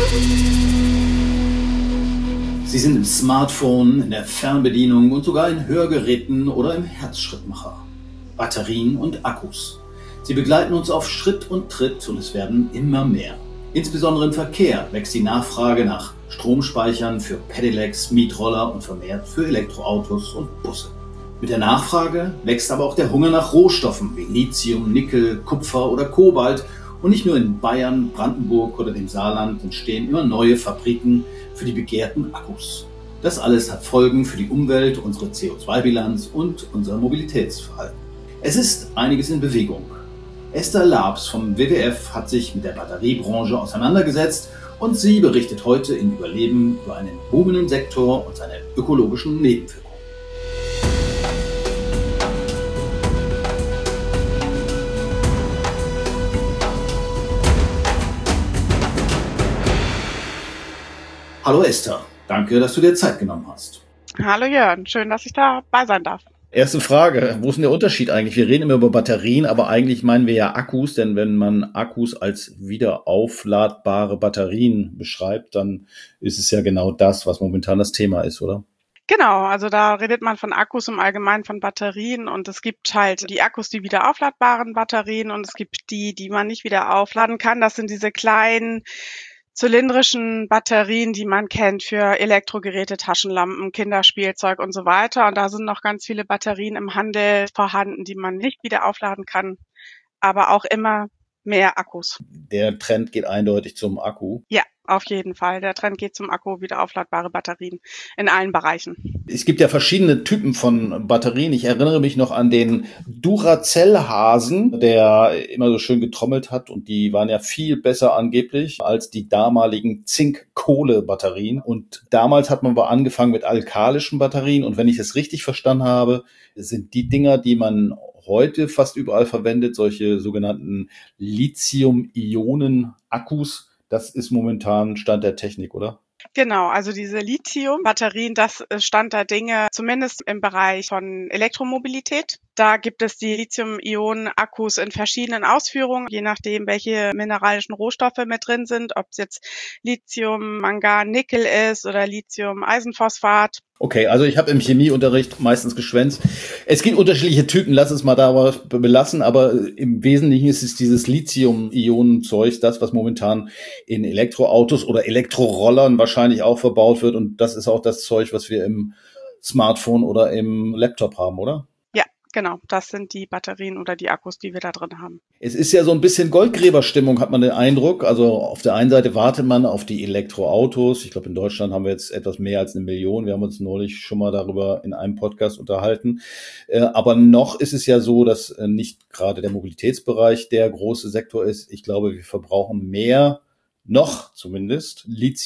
Sie sind im Smartphone, in der Fernbedienung und sogar in Hörgeräten oder im Herzschrittmacher. Batterien und Akkus. Sie begleiten uns auf Schritt und Tritt und es werden immer mehr. Insbesondere im Verkehr wächst die Nachfrage nach Stromspeichern für Pedelecs, Mietroller und vermehrt für Elektroautos und Busse. Mit der Nachfrage wächst aber auch der Hunger nach Rohstoffen wie Lithium, Nickel, Kupfer oder Kobalt. Und nicht nur in Bayern, Brandenburg oder dem Saarland entstehen immer neue Fabriken für die begehrten Akkus. Das alles hat Folgen für die Umwelt, unsere CO2-Bilanz und unser Mobilitätsverhalten. Es ist einiges in Bewegung. Esther Labs vom WWF hat sich mit der Batteriebranche auseinandergesetzt und sie berichtet heute in Überleben über einen boomenden Sektor und seine ökologischen Nebenwirkungen. Hallo Esther, danke, dass du dir Zeit genommen hast. Hallo Jörn, schön, dass ich dabei sein darf. Erste Frage, wo ist denn der Unterschied eigentlich? Wir reden immer über Batterien, aber eigentlich meinen wir ja Akkus, denn wenn man Akkus als wiederaufladbare Batterien beschreibt, dann ist es ja genau das, was momentan das Thema ist, oder? Genau, also da redet man von Akkus im Allgemeinen, von Batterien, und es gibt halt die Akkus, die wieder aufladbaren Batterien, und es gibt die man nicht wieder aufladen kann. Das sind diese kleinen zylindrischen Batterien, die man kennt für Elektrogeräte, Taschenlampen, Kinderspielzeug und so weiter. Und da sind noch ganz viele Batterien im Handel vorhanden, die man nicht wieder aufladen kann, aber auch immer mehr Akkus. Der Trend geht eindeutig zum Akku. Ja, auf jeden Fall. Der Trend geht zum Akku, wieder aufladbare Batterien in allen Bereichen. Es gibt ja verschiedene Typen von Batterien. Ich erinnere mich noch an den Duracell-Hasen, der immer so schön getrommelt hat, und die waren ja viel besser angeblich als die damaligen Zink-Kohle-Batterien. Und damals hat man aber angefangen mit alkalischen Batterien, und wenn ich es richtig verstanden habe, sind die Dinger, die man heute fast überall verwendet, solche sogenannten Lithium-Ionen-Akkus. Das ist momentan Stand der Technik, oder? Genau, also diese Lithium-Batterien, das ist Stand der Dinge, zumindest im Bereich von Elektromobilität. Da gibt es die Lithium-Ionen-Akkus in verschiedenen Ausführungen, je nachdem, welche mineralischen Rohstoffe mit drin sind, ob es jetzt Lithium, Mangan, Nickel ist oder Lithium, Eisenphosphat. Okay, also ich habe im Chemieunterricht meistens geschwänzt. Es gibt unterschiedliche Typen, lass es mal dabei belassen, aber im Wesentlichen ist es dieses Lithium-Ionen-Zeug, das, was momentan in Elektroautos oder Elektrorollern wahrscheinlich auch verbaut wird, und das ist auch das Zeug, was wir im Smartphone oder im Laptop haben, oder? Ja, genau, das sind die Batterien oder die Akkus, die wir da drin haben. Es ist ja so ein bisschen Goldgräberstimmung, hat man den Eindruck. Also auf der einen Seite wartet man auf die Elektroautos. Ich glaube, in Deutschland haben wir jetzt etwas mehr als 1 Million. Wir haben uns neulich schon mal darüber in einem Podcast unterhalten. Aber noch ist es ja so, dass nicht gerade der Mobilitätsbereich der große Sektor ist. Ich glaube, wir verbrauchen mehr, noch zumindest,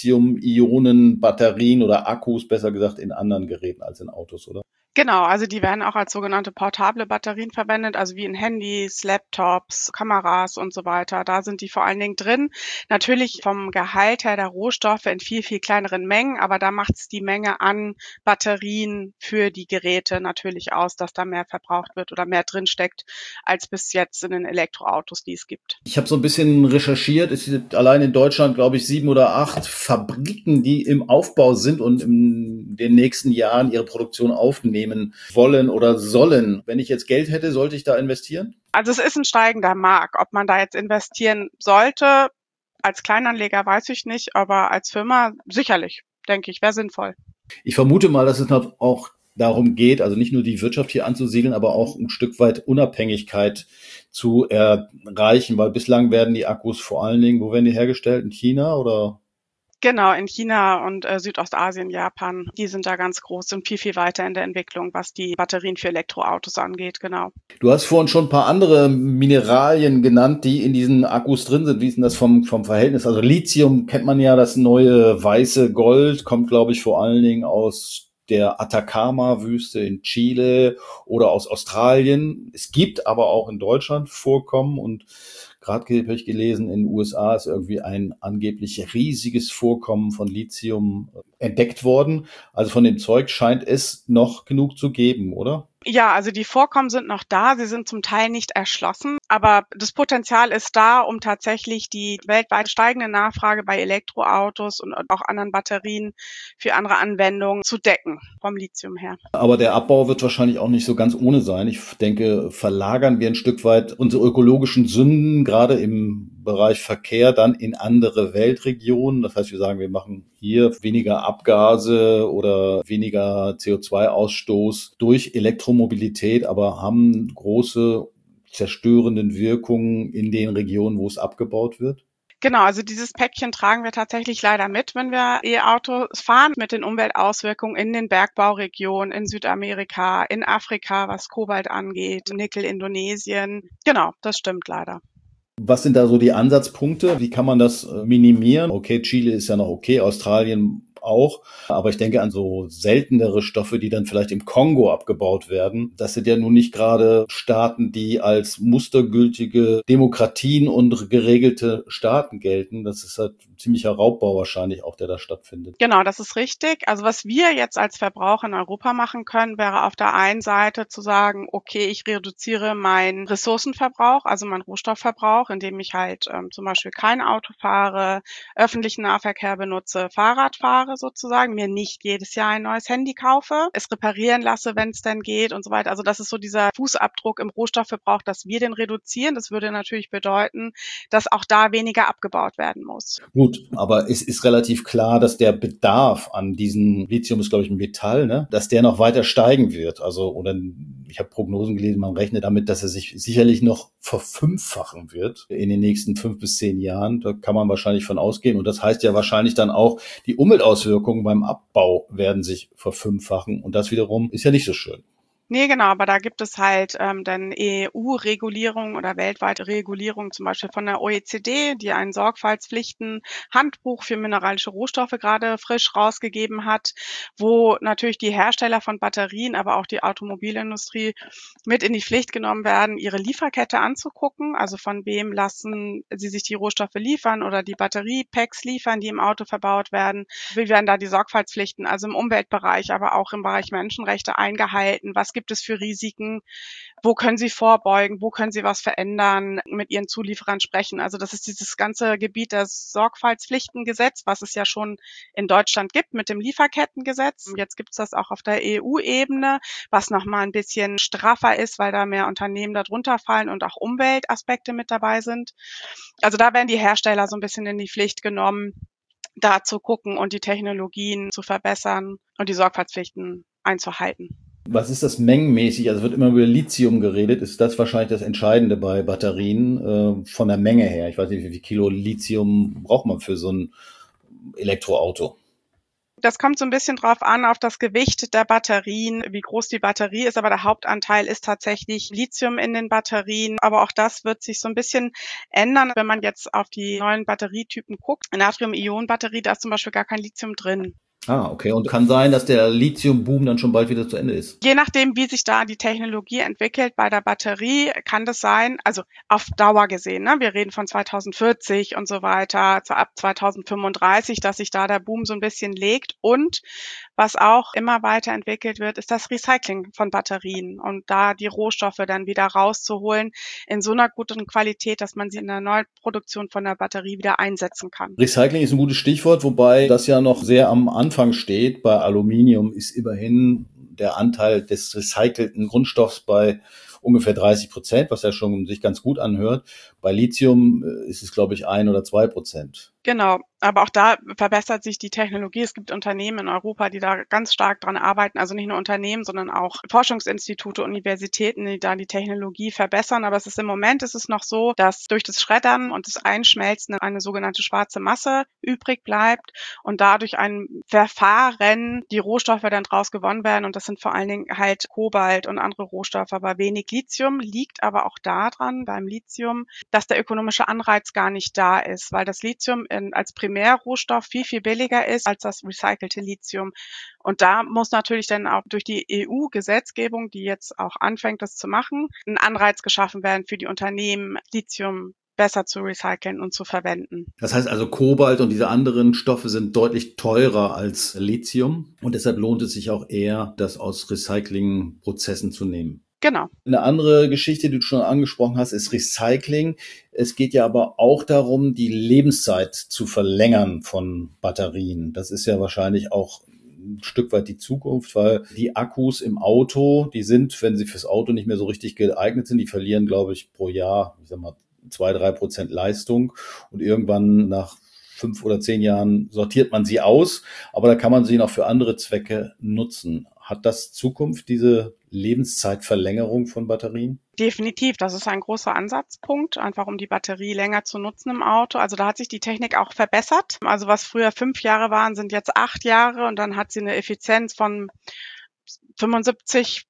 Lithium-Ionen-Batterien oder Akkus, besser gesagt, in anderen Geräten als in Autos, oder? Genau, also die werden auch als sogenannte portable Batterien verwendet, also wie in Handys, Laptops, Kameras und so weiter. Da sind die vor allen Dingen drin. Natürlich vom Gehalt her der Rohstoffe in viel, viel kleineren Mengen, aber da macht es die Menge an Batterien für die Geräte natürlich aus, dass da mehr verbraucht wird oder mehr drinsteckt, als bis jetzt in den Elektroautos, die es gibt. Ich habe so ein bisschen recherchiert. Es gibt allein in Deutschland, glaube ich, 7 oder 8 Fabriken, die im Aufbau sind und in den nächsten Jahren ihre Produktion aufnehmen wollen oder sollen. Wenn ich jetzt Geld hätte, sollte ich da investieren? Also es ist ein steigender Markt. Ob man da jetzt investieren sollte, als Kleinanleger weiß ich nicht, aber als Firma sicherlich, denke ich, wäre sinnvoll. Ich vermute mal, dass es noch auch darum geht, also nicht nur die Wirtschaft hier anzusiedeln, aber auch ein Stück weit Unabhängigkeit zu erreichen, weil bislang werden die Akkus vor allen Dingen, wo werden die hergestellt? In China oder? Genau, in China und Südostasien, Japan, die sind da ganz groß, sind viel, viel weiter in der Entwicklung, was die Batterien für Elektroautos angeht, genau. Du hast vorhin schon ein paar andere Mineralien genannt, die in diesen Akkus drin sind. Wie ist denn das vom Verhältnis? Also Lithium kennt man ja, das neue weiße Gold, kommt, glaube ich, vor allen Dingen aus der Atacama-Wüste in Chile oder aus Australien. Es gibt aber auch in Deutschland Vorkommen, und gerade habe ich gelesen, in den USA ist irgendwie ein angeblich riesiges Vorkommen von Lithium entdeckt worden. Also von dem Zeug scheint es noch genug zu geben, oder? Ja, also die Vorkommen sind noch da, sie sind zum Teil nicht erschlossen, aber das Potenzial ist da, um tatsächlich die weltweit steigende Nachfrage bei Elektroautos und auch anderen Batterien für andere Anwendungen zu decken, vom Lithium her. Aber der Abbau wird wahrscheinlich auch nicht so ganz ohne sein. Ich denke, verlagern wir ein Stück weit unsere ökologischen Sünden, gerade im Bereich Verkehr, dann in andere Weltregionen. Das heißt, wir sagen, wir machen hier weniger Abgase oder weniger CO2-Ausstoß durch Elektromobilität, aber haben große zerstörenden Wirkungen in den Regionen, wo es abgebaut wird. Genau, also dieses Päckchen tragen wir tatsächlich leider mit, wenn wir E-Autos fahren, mit den Umweltauswirkungen in den Bergbauregionen, in Südamerika, in Afrika, was Kobalt angeht, Nickel, Indonesien. Genau, das stimmt leider. Was sind da so die Ansatzpunkte? Wie kann man das minimieren? Okay, Chile ist ja noch okay, Australien auch. Aber ich denke an so seltenere Stoffe, die dann vielleicht im Kongo abgebaut werden. Das sind ja nun nicht gerade Staaten, die als mustergültige Demokratien und geregelte Staaten gelten. Das ist halt ein ziemlicher Raubbau wahrscheinlich auch, der da stattfindet. Genau, das ist richtig. Also was wir jetzt als Verbraucher in Europa machen können, wäre auf der einen Seite zu sagen, okay, ich reduziere meinen Ressourcenverbrauch, also meinen Rohstoffverbrauch, indem ich halt zum Beispiel kein Auto fahre, öffentlichen Nahverkehr benutze, Fahrrad fahre sozusagen, mir nicht jedes Jahr ein neues Handy kaufe, es reparieren lasse, wenn es denn geht und so weiter. Also das ist so dieser Fußabdruck im Rohstoffverbrauch, dass wir den reduzieren. Das würde natürlich bedeuten, dass auch da weniger abgebaut werden muss. Gut, aber es ist relativ klar, dass der Bedarf an diesen Lithium ist, glaube ich, ein Metall, ne, dass der noch weiter steigen wird. Also, oder ich habe Prognosen gelesen, man rechnet damit, dass er sich sicherlich noch verfünffachen wird in den nächsten 5 bis 10 Jahren. Da kann man wahrscheinlich von ausgehen. Und das heißt ja wahrscheinlich dann auch, die Umweltauswirkungen beim Abbau werden sich verfünffachen. Und das wiederum ist ja nicht so schön. Nee, genau, aber da gibt es halt dann EU-Regulierung oder weltweite Regulierung, zum Beispiel von der OECD, die ein Sorgfaltspflichten-Handbuch für mineralische Rohstoffe gerade frisch rausgegeben hat, wo natürlich die Hersteller von Batterien, aber auch die Automobilindustrie mit in die Pflicht genommen werden, ihre Lieferkette anzugucken. Also von wem lassen sie sich die Rohstoffe liefern oder die Batteriepacks liefern, die im Auto verbaut werden. Wie werden da die Sorgfaltspflichten, also im Umweltbereich, aber auch im Bereich Menschenrechte eingehalten? Was gibt es für Risiken? Wo können Sie vorbeugen? Wo können Sie was verändern? Mit Ihren Zulieferern sprechen. Also das ist dieses ganze Gebiet des Sorgfaltspflichtengesetz, was es ja schon in Deutschland gibt mit dem Lieferkettengesetz. Jetzt gibt es das auch auf der EU-Ebene, was nochmal ein bisschen straffer ist, weil da mehr Unternehmen darunter fallen und auch Umweltaspekte mit dabei sind. Also da werden die Hersteller so ein bisschen in die Pflicht genommen, da zu gucken und die Technologien zu verbessern und die Sorgfaltspflichten einzuhalten. Was ist das mengenmäßig? Also wird immer über Lithium geredet. Ist das wahrscheinlich das Entscheidende bei Batterien von der Menge her? Ich weiß nicht, wie viel Kilo Lithium braucht man für so ein Elektroauto? Das kommt so ein bisschen drauf an, auf das Gewicht der Batterien, wie groß die Batterie ist, aber der Hauptanteil ist tatsächlich Lithium in den Batterien. Aber auch das wird sich so ein bisschen ändern, wenn man jetzt auf die neuen Batterietypen guckt. Natrium-Ionen-Batterie, da ist zum Beispiel gar kein Lithium drin. Ah, okay. Und kann sein, dass der Lithium-Boom dann schon bald wieder zu Ende ist. Je nachdem, wie sich da die Technologie entwickelt bei der Batterie, kann das sein, also auf Dauer gesehen, ne? Wir reden von 2040 und so weiter, ab 2035, dass sich da der Boom so ein bisschen legt. Und was auch immer weiterentwickelt wird, ist das Recycling von Batterien und da die Rohstoffe dann wieder rauszuholen in so einer guten Qualität, dass man sie in der Neuproduktion von der Batterie wieder einsetzen kann. Recycling ist ein gutes Stichwort, wobei das ja noch sehr am Anfang steht. Bei Aluminium ist immerhin der Anteil des recycelten Grundstoffs bei ungefähr 30%, was ja schon sich ganz gut anhört. Bei Lithium ist es, glaube ich, 1 oder 2%. Genau, aber auch da verbessert sich die Technologie. Es gibt Unternehmen in Europa, die da ganz stark dran arbeiten. Also nicht nur Unternehmen, sondern auch Forschungsinstitute, Universitäten, die da die Technologie verbessern. Aber im Moment ist es noch so, dass durch das Schreddern und das Einschmelzen eine sogenannte schwarze Masse übrig bleibt und dadurch ein Verfahren die Rohstoffe dann draus gewonnen werden. Und das sind vor allen Dingen halt Kobalt und andere Rohstoffe, aber wenig Lithium. Liegt aber auch daran beim Lithium, dass der ökonomische Anreiz gar nicht da ist, weil das Lithium als Primärrohstoff viel, viel billiger ist als das recycelte Lithium. Und da muss natürlich dann auch durch die EU-Gesetzgebung, die jetzt auch anfängt, das zu machen, ein Anreiz geschaffen werden für die Unternehmen, Lithium besser zu recyceln und zu verwenden. Das heißt also, Kobalt und diese anderen Stoffe sind deutlich teurer als Lithium und deshalb lohnt es sich auch eher, das aus Recyclingprozessen zu nehmen. Genau. Eine andere Geschichte, die du schon angesprochen hast, ist Recycling. Es geht ja aber auch darum, die Lebenszeit zu verlängern von Batterien. Das ist ja wahrscheinlich auch ein Stück weit die Zukunft, weil die Akkus im Auto, die sind, wenn sie fürs Auto nicht mehr so richtig geeignet sind, die verlieren, glaube ich, pro Jahr, 2-3% Leistung und irgendwann nach 5 oder 10 Jahren sortiert man sie aus, aber da kann man sie noch für andere Zwecke nutzen. Hat das Zukunft, diese Lebenszeitverlängerung von Batterien? Definitiv, das ist ein großer Ansatzpunkt, einfach um die Batterie länger zu nutzen im Auto. Also da hat sich die Technik auch verbessert. Also was früher 5 Jahre waren, sind jetzt 8 Jahre und dann hat sie eine Effizienz von 75%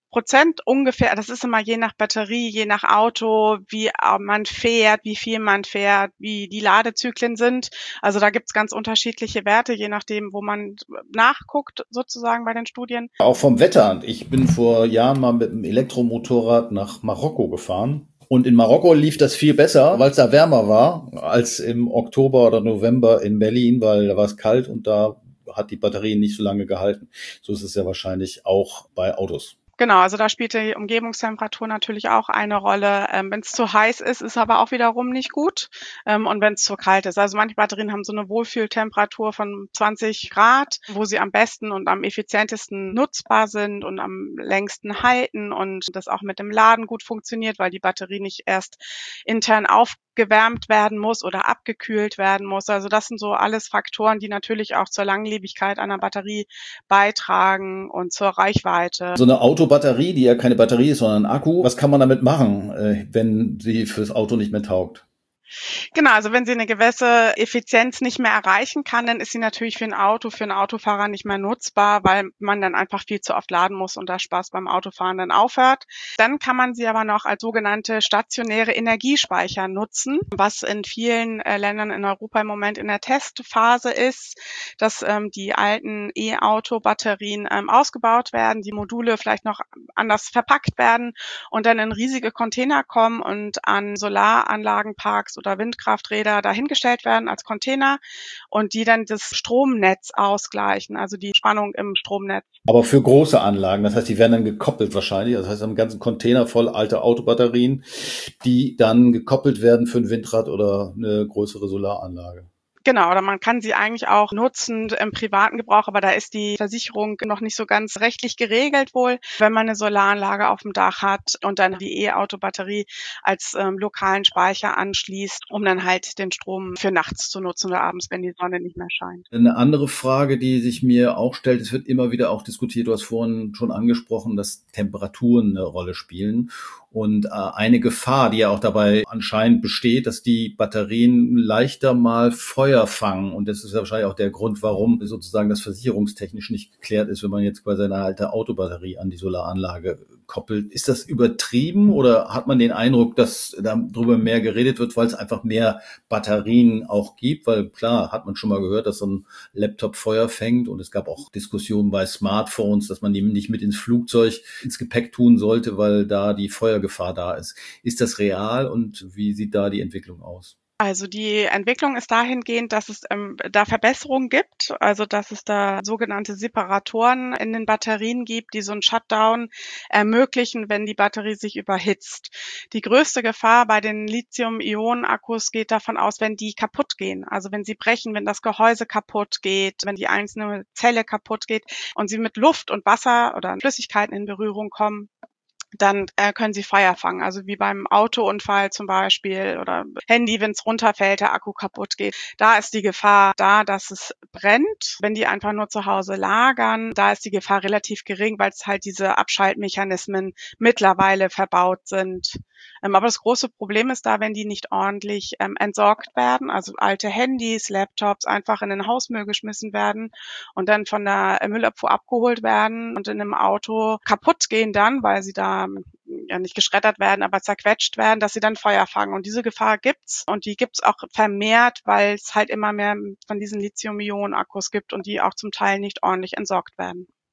ungefähr. Das ist immer je nach Batterie, je nach Auto, wie man fährt, wie viel man fährt, wie die Ladezyklen sind. Also da gibt's ganz unterschiedliche Werte, je nachdem, wo man nachguckt, sozusagen bei den Studien. Auch vom Wetter. Ich bin vor Jahren mal mit einem Elektromotorrad nach Marokko gefahren. Und in Marokko lief das viel besser, weil es da wärmer war, als im Oktober oder November in Berlin, weil da war es kalt und da hat die Batterie nicht so lange gehalten. So ist es ja wahrscheinlich auch bei Autos. Genau, also da spielt die Umgebungstemperatur natürlich auch eine Rolle. Wenn es zu heiß ist aber auch wiederum nicht gut. Und wenn es zu kalt ist. Also manche Batterien haben so eine Wohlfühltemperatur von 20 Grad, wo sie am besten und am effizientesten nutzbar sind und am längsten halten und das auch mit dem Laden gut funktioniert, weil die Batterie nicht erst intern aufgewärmt werden muss oder abgekühlt werden muss. Also das sind so alles Faktoren, die natürlich auch zur Langlebigkeit einer Batterie beitragen und zur Reichweite. So eine Autobatterie, die ja keine Batterie ist, sondern ein Akku, was kann man damit machen, wenn sie fürs Auto nicht mehr taugt? Genau, also wenn sie eine gewisse Effizienz nicht mehr erreichen kann, dann ist sie natürlich für einen Autofahrer nicht mehr nutzbar, weil man dann einfach viel zu oft laden muss und der Spaß beim Autofahren dann aufhört. Dann kann man sie aber noch als sogenannte stationäre Energiespeicher nutzen, was in vielen Ländern in Europa im Moment in der Testphase ist, dass die alten E-Auto-Batterien ausgebaut werden, die Module vielleicht noch anders verpackt werden und dann in riesige Container kommen und an Solaranlagenparks oder Windkrafträder dahingestellt werden als Container und die dann das Stromnetz ausgleichen, also die Spannung im Stromnetz. Aber für große Anlagen, das heißt, die werden dann gekoppelt wahrscheinlich. Das heißt, einen ganzen Container voll alte Autobatterien, die dann gekoppelt werden für ein Windrad oder eine größere Solaranlage. Genau, oder man kann sie eigentlich auch nutzen im privaten Gebrauch, aber da ist die Versicherung noch nicht so ganz rechtlich geregelt wohl, wenn man eine Solaranlage auf dem Dach hat und dann die E-Auto-Batterie als lokalen Speicher anschließt, um dann halt den Strom für nachts zu nutzen oder abends, wenn die Sonne nicht mehr scheint. Eine andere Frage, die sich mir auch stellt, es wird immer wieder auch diskutiert, du hast vorhin schon angesprochen, dass Temperaturen eine Rolle spielen. Und eine Gefahr, die ja auch dabei anscheinend besteht, dass die Batterien leichter mal Feuer fangen. Und das ist ja wahrscheinlich auch der Grund, warum sozusagen das versicherungstechnisch nicht geklärt ist, wenn man jetzt quasi eine alte Autobatterie an die Solaranlage koppelt. Ist das übertrieben oder hat man den Eindruck, dass darüber mehr geredet wird, weil es einfach mehr Batterien auch gibt? Weil klar, hat man schon mal gehört, dass so ein Laptop Feuer fängt. Und es gab auch Diskussionen bei Smartphones, dass man die nicht mit ins Flugzeug, ins Gepäck tun sollte, weil da die Feuergefahr da ist. Ist das real und wie sieht da die Entwicklung aus? Also die Entwicklung ist dahingehend, dass es da Verbesserungen gibt, also dass es da sogenannte Separatoren in den Batterien gibt, die so einen Shutdown ermöglichen, wenn die Batterie sich überhitzt. Die größte Gefahr bei den Lithium-Ionen-Akkus geht davon aus, wenn die kaputt gehen, also wenn sie brechen, wenn das Gehäuse kaputt geht, wenn die einzelne Zelle kaputt geht und sie mit Luft und Wasser oder Flüssigkeiten in Berührung kommen, dann können sie Feuer fangen. Also wie beim Autounfall zum Beispiel oder Handy, wenn es runterfällt, der Akku kaputt geht. Da ist die Gefahr da, dass es brennt. Wenn die einfach nur zu Hause lagern, da ist die Gefahr relativ gering, weil es halt diese Abschaltmechanismen mittlerweile verbaut sind. Aber das große Problem ist da, wenn die nicht ordentlich entsorgt werden, also alte Handys, Laptops einfach in den Hausmüll geschmissen werden und dann von der Müllabfuhr abgeholt werden und in einem Auto kaputt gehen dann, weil sie da ja nicht geschreddert werden, aber zerquetscht werden, dass sie dann Feuer fangen. Und diese Gefahr gibt's und die gibt's auch vermehrt, weil es halt immer mehr von diesen Lithium-Ionen-Akkus gibt und die auch zum Teil nicht ordentlich entsorgt werden.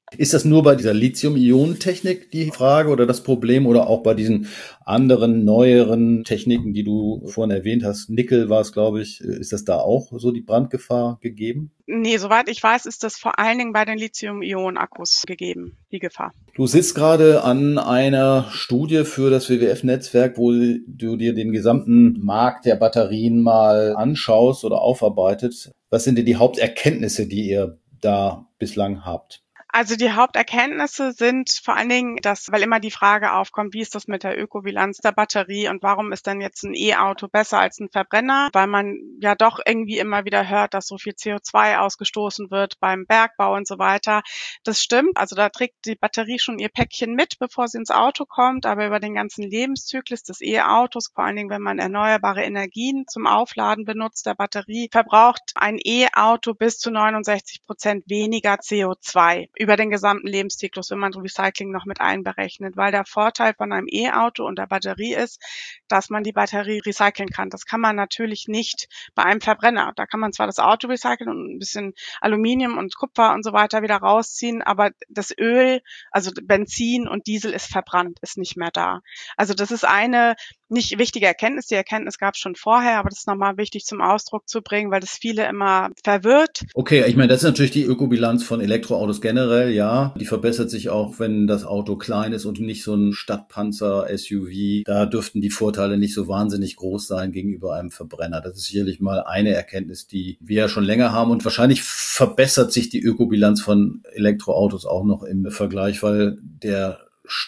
Ist das nur bei dieser Lithium-Ionen-Technik die Frage oder das Problem oder auch bei diesen anderen, neueren Techniken, die du vorhin erwähnt hast? Nickel war es, glaube ich. Ist das da auch so die Brandgefahr gegeben? Nee, soweit ich weiß, ist das vor allen Dingen bei den Lithium-Ionen-Akkus gegeben, die Gefahr. Du sitzt gerade an einer Studie für das WWF-Netzwerk, wo du dir den gesamten Markt der Batterien mal anschaust oder aufarbeitet. Was sind denn die Haupterkenntnisse, die ihr da bislang habt? Also die Haupterkenntnisse sind vor allen Dingen, weil immer die Frage aufkommt, wie ist das mit der Ökobilanz der Batterie und warum ist denn jetzt ein E-Auto besser als ein Verbrenner? Weil man ja doch irgendwie immer wieder hört, dass so viel CO2 ausgestoßen wird beim Bergbau und so weiter. Das stimmt. Also da trägt die Batterie schon ihr Päckchen mit, bevor sie ins Auto kommt. Aber über den ganzen Lebenszyklus des E-Autos, vor allen Dingen, wenn man erneuerbare Energien zum Aufladen benutzt, der Batterie, verbraucht ein E-Auto bis zu 69% weniger CO2 über den gesamten Lebenszyklus, wenn man Recycling noch mit einberechnet, weil der Vorteil von einem E-Auto und der Batterie ist, dass man die Batterie recyceln kann. Das kann man natürlich nicht bei einem Verbrenner. Da kann man zwar das Auto recyceln und ein bisschen Aluminium und Kupfer und so weiter wieder rausziehen, aber das Öl, also Benzin und Diesel ist verbrannt, ist nicht mehr da. Also das ist eine nicht wichtige Erkenntnis. Die Erkenntnis gab es schon vorher, aber das ist nochmal wichtig zum Ausdruck zu bringen, weil das viele immer verwirrt. Okay, ich meine, das ist natürlich die Ökobilanz von Elektroautos generell, ja. Die verbessert sich auch, wenn das Auto klein ist und nicht so ein Stadtpanzer, SUV. Da dürften die Vorteile nicht so wahnsinnig groß sein gegenüber einem Verbrenner. Das ist sicherlich mal eine Erkenntnis, die wir ja schon länger haben. Und wahrscheinlich verbessert sich die Ökobilanz von Elektroautos auch noch im Vergleich, weil der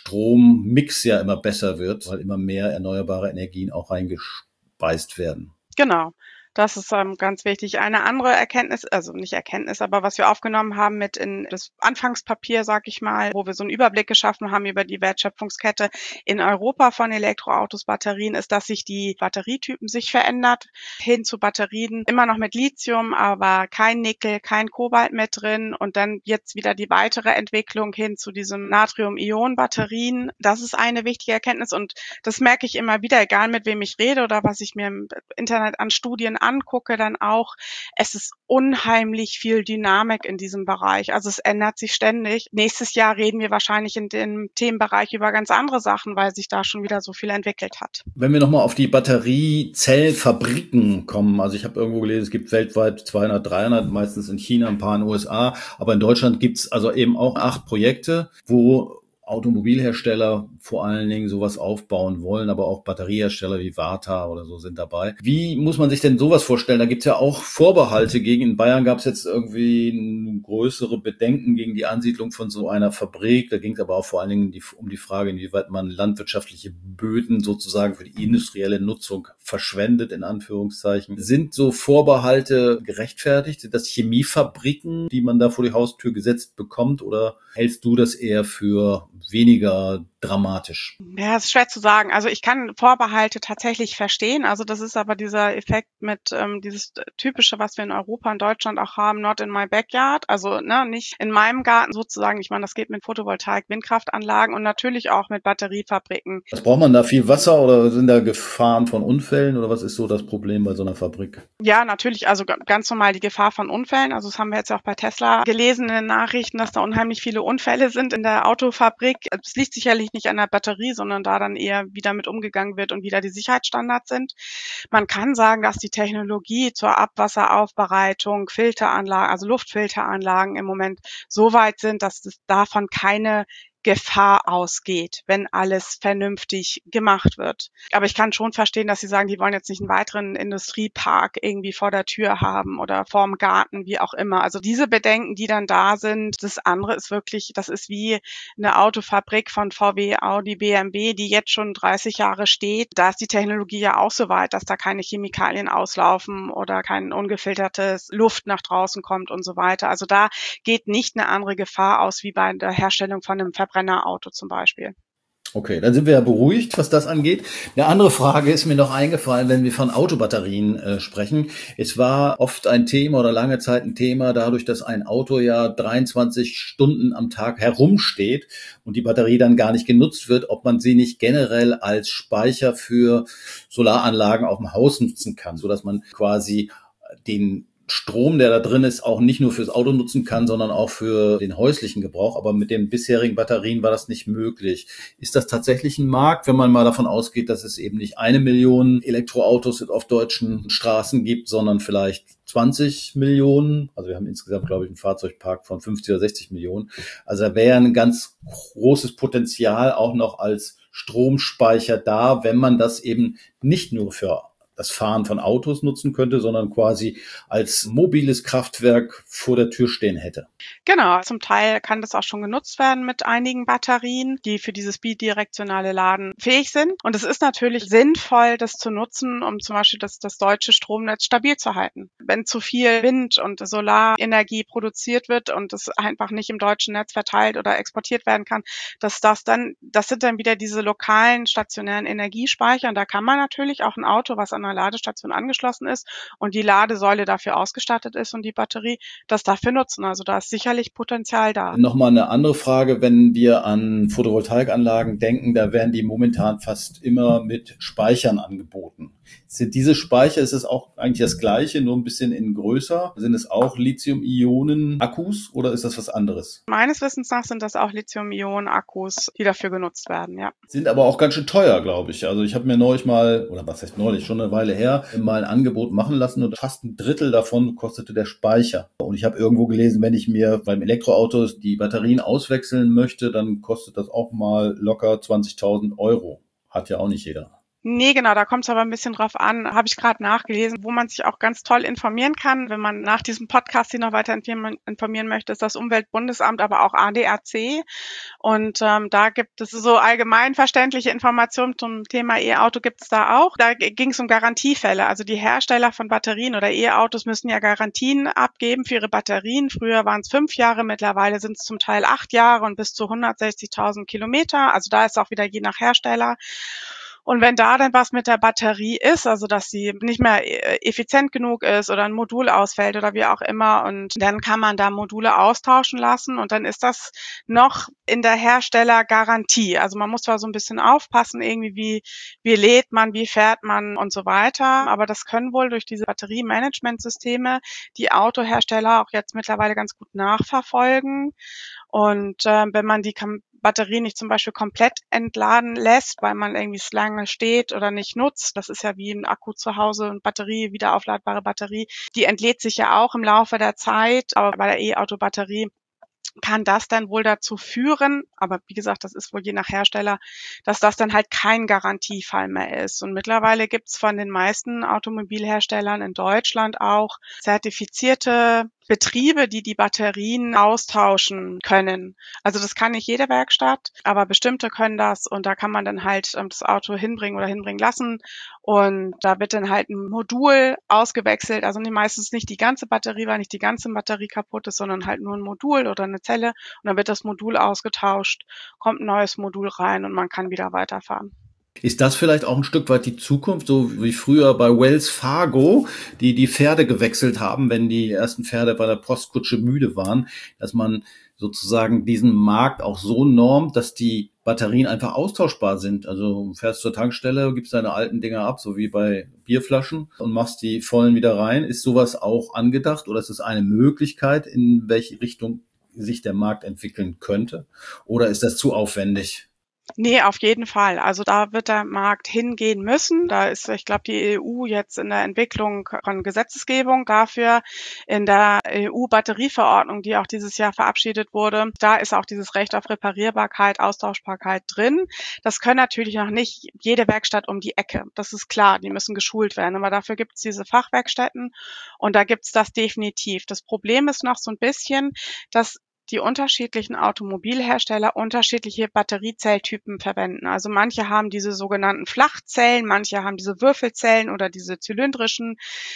Strommix ja immer besser wird, weil immer mehr erneuerbare Energien auch reingespeist werden. Genau. Das ist ganz wichtig. Eine andere Erkenntnis, also nicht Erkenntnis, aber was wir aufgenommen haben mit in das Anfangspapier, sag ich mal, wo wir so einen Überblick geschaffen haben über die Wertschöpfungskette in Europa von Elektroautos, Batterien, ist, dass sich die Batterietypen sich verändert hin zu Batterien immer noch mit Lithium, aber kein Nickel, kein Kobalt mehr drin und dann jetzt wieder die weitere Entwicklung hin zu diesem Natrium-Ionen-Batterien. Das ist eine wichtige Erkenntnis und das merke ich immer wieder, egal mit wem ich rede oder was ich mir im Internet an Studien angucke, dann auch, es ist unheimlich viel Dynamik in diesem Bereich. Also es ändert sich ständig. Nächstes Jahr reden wir wahrscheinlich in dem Themenbereich über ganz andere Sachen, weil sich da schon wieder so viel entwickelt hat. Wenn wir nochmal auf die Batteriezellfabriken kommen, also ich habe irgendwo gelesen, es gibt weltweit 200, 300, meistens in China, ein paar in den USA, aber in Deutschland gibt's also eben auch 8 Projekte, wo Automobilhersteller vor allen Dingen sowas aufbauen wollen, aber auch Batteriehersteller wie Varta oder so sind dabei. Wie muss man sich denn sowas vorstellen? Da gibt's ja auch Vorbehalte gegen. In Bayern gab's jetzt irgendwie größere Bedenken gegen die Ansiedlung von so einer Fabrik. Da ging es aber auch vor allen Dingen um die Frage, inwieweit man landwirtschaftliche Böden sozusagen für die industrielle Nutzung verschwendet, in Anführungszeichen. Sind so Vorbehalte gerechtfertigt? Sind das Chemiefabriken, die man da vor die Haustür gesetzt bekommt? Oder hältst du das eher für weniger dramatisch? Ja, es ist schwer zu sagen. Also ich kann Vorbehalte tatsächlich verstehen. Also das ist aber dieser Effekt mit dieses Typische, was wir in Europa und Deutschland auch haben, not in my backyard. Also nicht in meinem Garten sozusagen. Ich meine, das geht mit Photovoltaik, Windkraftanlagen und natürlich auch mit Batteriefabriken. Was braucht man da? Viel Wasser oder sind da Gefahren von Unfällen oder was ist so das Problem bei so einer Fabrik? Ja, natürlich. Also ganz normal die Gefahr von Unfällen. Also das haben wir jetzt auch bei Tesla gelesen in den Nachrichten, dass da unheimlich viele Unfälle sind in der Autofabrik. Es liegt sicherlich nicht an der Batterie, sondern da dann eher wie damit umgegangen wird und wieder die Sicherheitsstandards sind. Man kann sagen, dass die Technologie zur Abwasseraufbereitung, Filteranlagen, also Luftfilteranlagen im Moment so weit sind, dass es davon keine Gefahr ausgeht, wenn alles vernünftig gemacht wird. Aber ich kann schon verstehen, dass Sie sagen, die wollen jetzt nicht einen weiteren Industriepark irgendwie vor der Tür haben oder vorm Garten, wie auch immer. Also diese Bedenken, die dann da sind, das andere ist wirklich, das ist wie eine Autofabrik von VW, Audi, BMW, die jetzt schon 30 Jahre steht. Da ist die Technologie ja auch so weit, dass da keine Chemikalien auslaufen oder kein ungefiltertes Luft nach draußen kommt und so weiter. Also da geht nicht eine andere Gefahr aus wie bei der Herstellung von einem Verbrennerauto zum Beispiel. Okay, dann sind wir ja beruhigt, was das angeht. Eine andere Frage ist mir noch eingefallen, wenn wir von Autobatterien sprechen. Es war oft ein Thema oder lange Zeit ein Thema, dadurch, dass ein Auto ja 23 Stunden am Tag herumsteht und die Batterie dann gar nicht genutzt wird, ob man sie nicht generell als Speicher für Solaranlagen auf dem Haus nutzen kann, sodass man quasi den Strom, der da drin ist, auch nicht nur fürs Auto nutzen kann, sondern auch für den häuslichen Gebrauch. Aber mit den bisherigen Batterien war das nicht möglich. Ist das tatsächlich ein Markt, wenn man mal davon ausgeht, dass es eben nicht 1 Million Elektroautos auf deutschen Straßen gibt, sondern vielleicht 20 Millionen? Also wir haben insgesamt, glaube ich, einen Fahrzeugpark von 50 oder 60 Millionen. Also da wäre ein ganz großes Potenzial auch noch als Stromspeicher da, wenn man das eben nicht nur für das Fahren von Autos nutzen könnte, sondern quasi als mobiles Kraftwerk vor der Tür stehen hätte. Genau, zum Teil kann das auch schon genutzt werden mit einigen Batterien, die für dieses bidirektionale Laden fähig sind. Und es ist natürlich sinnvoll, das zu nutzen, um zum Beispiel das deutsche Stromnetz stabil zu halten. Wenn zu viel Wind- und Solarenergie produziert wird und es einfach nicht im deutschen Netz verteilt oder exportiert werden kann, das sind dann wieder diese lokalen stationären Energiespeicher. Und da kann man natürlich auch ein Auto, was an einer Ladestation angeschlossen ist und die Ladesäule dafür ausgestattet ist und die Batterie, das dafür nutzen. Also da ist sicherlich Potenzial da. Nochmal eine andere Frage, wenn wir an Photovoltaikanlagen denken, da werden die momentan fast immer mit Speichern angeboten. Sind diese Speicher, ist es auch eigentlich das Gleiche, nur ein bisschen in größer? Sind es auch Lithium-Ionen-Akkus oder ist das was anderes? Meines Wissens nach sind das auch Lithium-Ionen-Akkus, die dafür genutzt werden, ja. Sind aber auch ganz schön teuer, glaube ich. Also ich habe mir neulich mal, oder was heißt neulich, schon eine Weile her, mal ein Angebot machen lassen und fast 1/3 davon kostete der Speicher. Und ich habe irgendwo gelesen, wenn ich mir beim Elektroauto die Batterien auswechseln möchte, dann kostet das auch mal locker 20.000 Euro. Hat ja auch nicht jeder. Nee, genau, da kommt es aber ein bisschen drauf an, habe ich gerade nachgelesen, wo man sich auch ganz toll informieren kann. Wenn man nach diesem Podcast sich noch weiter informieren möchte, ist das Umweltbundesamt, aber auch ADAC. Und da gibt es so allgemein verständliche Informationen zum Thema E-Auto gibt es da auch. Da ging es um Garantiefälle. Also die Hersteller von Batterien oder E-Autos müssen ja Garantien abgeben für ihre Batterien. Früher waren es 5 Jahre, mittlerweile sind es zum Teil 8 Jahre und bis zu 160.000 Kilometer. Also da ist auch wieder je nach Hersteller. Und wenn da dann was mit der Batterie ist, also dass sie nicht mehr effizient genug ist oder ein Modul ausfällt oder wie auch immer, und dann kann man da Module austauschen lassen und dann ist das noch in der Herstellergarantie. Also man muss zwar so ein bisschen aufpassen, irgendwie wie lädt man, wie fährt man und so weiter, aber das können wohl durch diese Batteriemanagementsysteme die Autohersteller auch jetzt mittlerweile ganz gut nachverfolgen. Und wenn man die Batterie nicht zum Beispiel komplett entladen lässt, weil man irgendwie lange steht oder nicht nutzt, das ist ja wie ein Akku zu Hause und Batterie, wiederaufladbare Batterie, die entlädt sich ja auch im Laufe der Zeit, aber bei der E-Auto-Batterie kann das dann wohl dazu führen, aber wie gesagt, das ist wohl je nach Hersteller, dass das dann halt kein Garantiefall mehr ist. Und mittlerweile gibt's von den meisten Automobilherstellern in Deutschland auch zertifizierte Betriebe, die die Batterien austauschen können. Also das kann nicht jede Werkstatt, aber bestimmte können das und da kann man dann halt das Auto hinbringen oder hinbringen lassen und da wird dann halt ein Modul ausgewechselt, also meistens nicht die ganze Batterie, weil nicht die ganze Batterie kaputt ist, sondern halt nur ein Modul oder eine Zelle und dann wird das Modul ausgetauscht, kommt ein neues Modul rein und man kann wieder weiterfahren. Ist das vielleicht auch ein Stück weit die Zukunft, so wie früher bei Wells Fargo, die Pferde gewechselt haben, wenn die ersten Pferde bei der Postkutsche müde waren, dass man sozusagen diesen Markt auch so normt, dass die Batterien einfach austauschbar sind. Also fährst zur Tankstelle, gibst deine alten Dinger ab, so wie bei Bierflaschen und machst die vollen wieder rein. Ist sowas auch angedacht oder ist es eine Möglichkeit, in welche Richtung sich der Markt entwickeln könnte? Oder ist das zu aufwendig? Nee, auf jeden Fall. Also da wird der Markt hingehen müssen. Da ist, ich glaube, die EU jetzt in der Entwicklung von Gesetzgebung dafür. In der EU-Batterieverordnung, die auch dieses Jahr verabschiedet wurde, da ist auch dieses Recht auf Reparierbarkeit, Austauschbarkeit drin. Das können natürlich noch nicht jede Werkstatt um die Ecke. Das ist klar, die müssen geschult werden. Aber dafür gibt es diese Fachwerkstätten und da gibt es das definitiv. Das Problem ist noch so ein bisschen, dass die unterschiedlichen Automobilhersteller unterschiedliche Batteriezelltypen verwenden. Also manche haben diese sogenannten Flachzellen, manche haben diese Würfelzellen oder diese zylindrischen.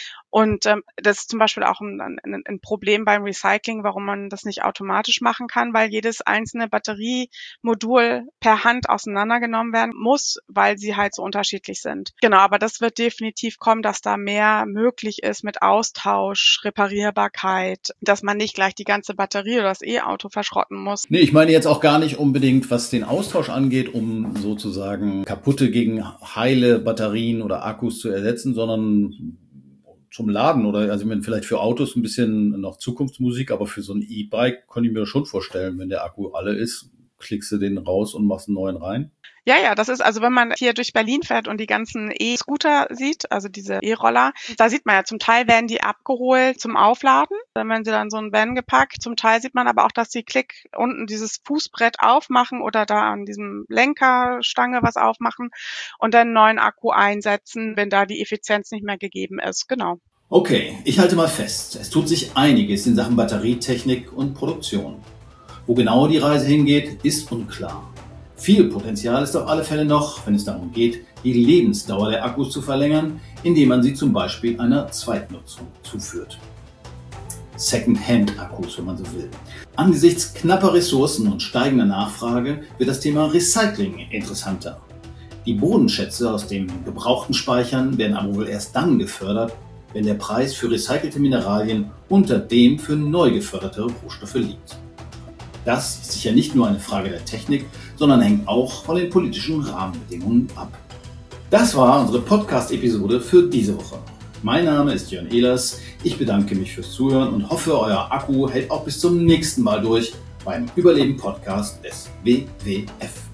Und das ist zum Beispiel auch ein Problem beim Recycling, warum man das nicht automatisch machen kann, weil jedes einzelne Batteriemodul per Hand auseinandergenommen werden muss, weil sie halt so unterschiedlich sind. Genau, aber das wird definitiv kommen, dass da mehr möglich ist mit Austausch, Reparierbarkeit, dass man nicht gleich die ganze Batterie oder das E-Auto verschrotten muss. Nee, ich meine jetzt auch gar nicht unbedingt, was den Austausch angeht, um sozusagen kaputte gegen heile Batterien oder Akkus zu ersetzen, sondern zum Laden oder, also ich meine, vielleicht für Autos ein bisschen noch Zukunftsmusik, aber für so ein E-Bike kann ich mir schon vorstellen, wenn der Akku alle ist, klickst du den raus und machst einen neuen rein. Ja, das ist also, wenn man hier durch Berlin fährt und die ganzen E-Scooter sieht, also diese E-Roller, da sieht man ja, zum Teil werden die abgeholt zum Aufladen, dann werden sie dann so ein Van gepackt. Zum Teil sieht man aber auch, dass die unten dieses Fußbrett aufmachen oder da an diesem Lenkerstange was aufmachen und dann einen neuen Akku einsetzen, wenn da die Effizienz nicht mehr gegeben ist. Genau. Okay, ich halte mal fest, es tut sich einiges in Sachen Batterietechnik und Produktion. Wo genau die Reise hingeht, ist unklar. Viel Potenzial ist auf alle Fälle noch, wenn es darum geht, die Lebensdauer der Akkus zu verlängern, indem man sie zum Beispiel einer Zweitnutzung zuführt. Second-Hand-Akkus, wenn man so will. Angesichts knapper Ressourcen und steigender Nachfrage wird das Thema Recycling interessanter. Die Bodenschätze aus den gebrauchten Speichern werden aber wohl erst dann gefördert, wenn der Preis für recycelte Mineralien unter dem für neu geförderte Rohstoffe liegt. Das ist sicher nicht nur eine Frage der Technik, sondern hängt auch von den politischen Rahmenbedingungen ab. Das war unsere Podcast-Episode für diese Woche. Mein Name ist Jörn Ehlers. Ich bedanke mich fürs Zuhören und hoffe, euer Akku hält auch bis zum nächsten Mal durch beim Überleben-Podcast des WWF.